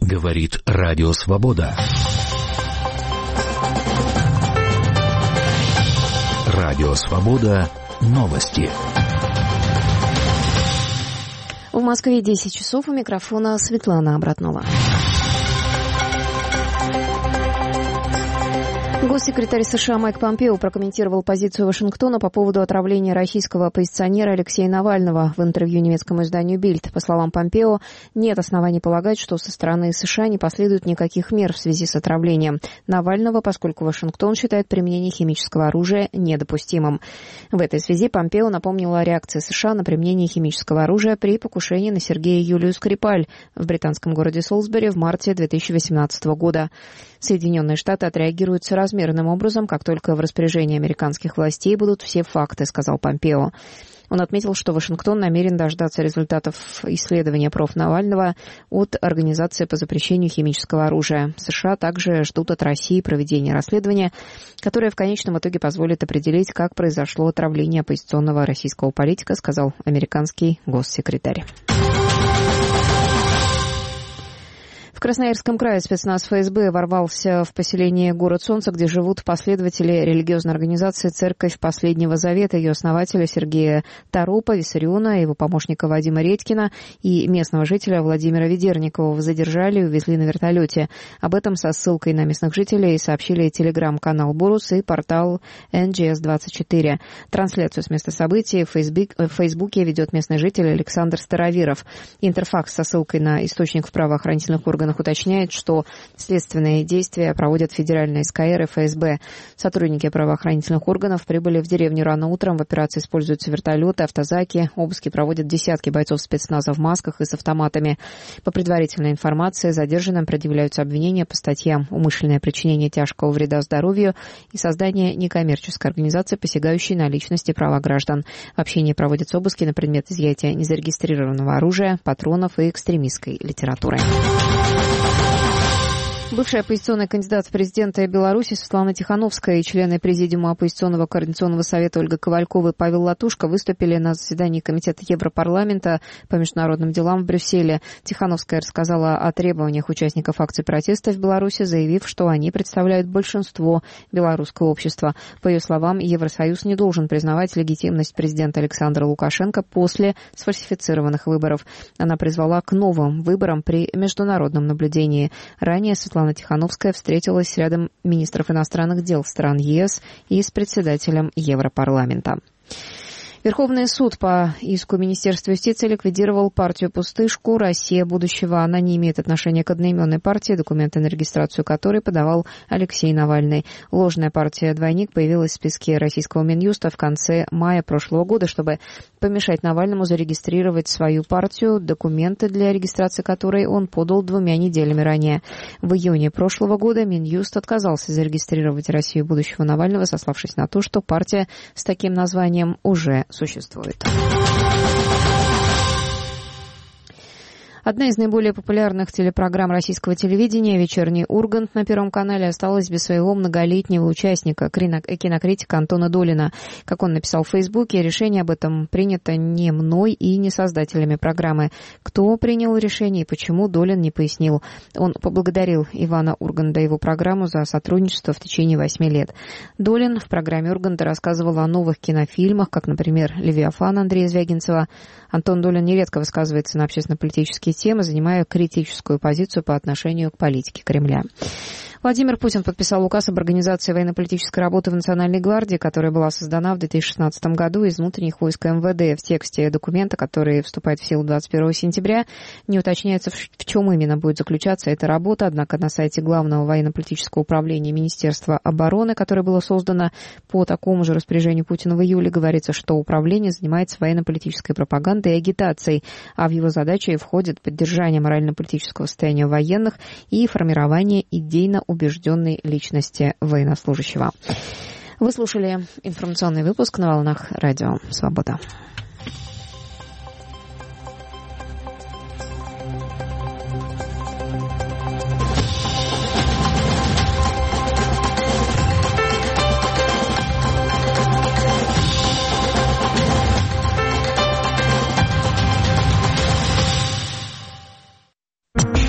Говорит Радио Свобода. Радио Свобода. Новости. В Москве 10 часов. У микрофона Светлана Обратнова. Госсекретарь США Майк Помпео прокомментировал позицию Вашингтона по поводу отравления российского оппозиционера Алексея Навального в интервью немецкому изданию «Бильд». По словам Помпео, нет оснований полагать, что со стороны США не последует никаких мер в связи с отравлением Навального, поскольку Вашингтон считает применение химического оружия недопустимым. В этой связи Помпео напомнил о реакции США на применение химического оружия при покушении на Сергея Юлию Скрипаль в британском городе Солсбери в марте 2018 года. Соединенные Штаты отреагируют соразмерным образом, как только в распоряжении американских властей будут все факты, сказал Помпео. Он отметил, что Вашингтон намерен дождаться результатов исследования проф. Навального от Организации по запрещению химического оружия. США также ждут от России проведения расследования, которое в конечном итоге позволит определить, как произошло отравление оппозиционного российского политика, сказал американский госсекретарь. В Красноярском крае спецназ ФСБ ворвался в поселение Город Солнца, где живут последователи религиозной организации «Церковь Последнего Завета», ее основателя Сергея Торопа, Виссариона, его помощника Вадима Редькина и местного жителя Владимира Ведерникова. Задержали и увезли на вертолете. Об этом со ссылкой на местных жителей сообщили телеграм-канал «Борус» и портал НГС-24. Трансляцию с места событий в Фейсбуке ведет местный житель Александр Староверов. Интерфакс со ссылкой на источник в правоохранительных органах уточняет, что следственные действия проводят федеральные СКР и ФСБ. Сотрудники правоохранительных органов прибыли в деревню рано утром. В операции используются вертолеты, автозаки. Обыски проводят десятки бойцов спецназа в масках и с автоматами. По предварительной информации, задержанным предъявляются обвинения по статьям «Умышленное причинение тяжкого вреда здоровью» и «Создание некоммерческой организации, посягающей на личность и права граждан». В общении проводятся обыски на предмет изъятия незарегистрированного оружия, патронов и экстремистской литературы. Бывшая оппозиционная кандидат в президенты Беларуси Светлана Тихановская и члены Президиума оппозиционного координационного совета Ольга Ковалькова и Павел Латушко выступили на заседании Комитета Европарламента по международным делам в Брюсселе. Тихановская рассказала о требованиях участников акций протеста в Беларуси, заявив, что они представляют большинство белорусского общества. По ее словам, Евросоюз не должен признавать легитимность президента Александра Лукашенко после сфальсифицированных выборов. Она призвала к новым выборам при международном наблюдении. Ранее Светлана Тихановская встретилась с рядом министров иностранных дел стран ЕС и с председателем Европарламента. Верховный суд по иску Министерства юстиции ликвидировал партию «Пустышку. Россия будущего». Она не имеет отношения к одноименной партии, документы на регистрацию которой подавал Алексей Навальный. Ложная партия «Двойник» появилась в списке российского Минюста в конце мая прошлого года, чтобы помешать Навальному зарегистрировать свою партию, документы для регистрации которой он подал 2 неделями ранее. В июне прошлого года Минюст отказался зарегистрировать «Россию будущего» Навального, сославшись на то, что партия с таким названием уже существует. Одна из наиболее популярных телепрограмм российского телевидения «Вечерний Ургант» на Первом канале осталась без своего многолетнего участника, кинокритика Антона Долина. Как он написал в Фейсбуке, решение об этом принято не мной и не создателями программы. Кто принял решение и почему, Долин не пояснил. Он поблагодарил Ивана Урганта и его программу за сотрудничество в течение 8 лет. Долин в программе Урганта рассказывал о новых кинофильмах, как, например, «Левиафан» Андрея Звягинцева. Антон Долин нередко высказывается на общественно-политические темы, занимая критическую позицию по отношению к политике Кремля. Владимир Путин подписал указ об организации военно-политической работы в Национальной гвардии, которая была создана в 2016 году из внутренних войск МВД. В тексте документа, который вступает в силу 21 сентября, не уточняется, в чем именно будет заключаться эта работа, однако на сайте Главного военно-политического управления Министерства обороны, которое было создано по такому же распоряжению Путина в июле, говорится, что управление занимается военно-политической пропагандой и агитацией, а в его задачи входит поддержание морально-политического состояния военных и формирование идейно убежденной личности военнослужащего. Вы слушали информационный выпуск на волнах Радио Свобода.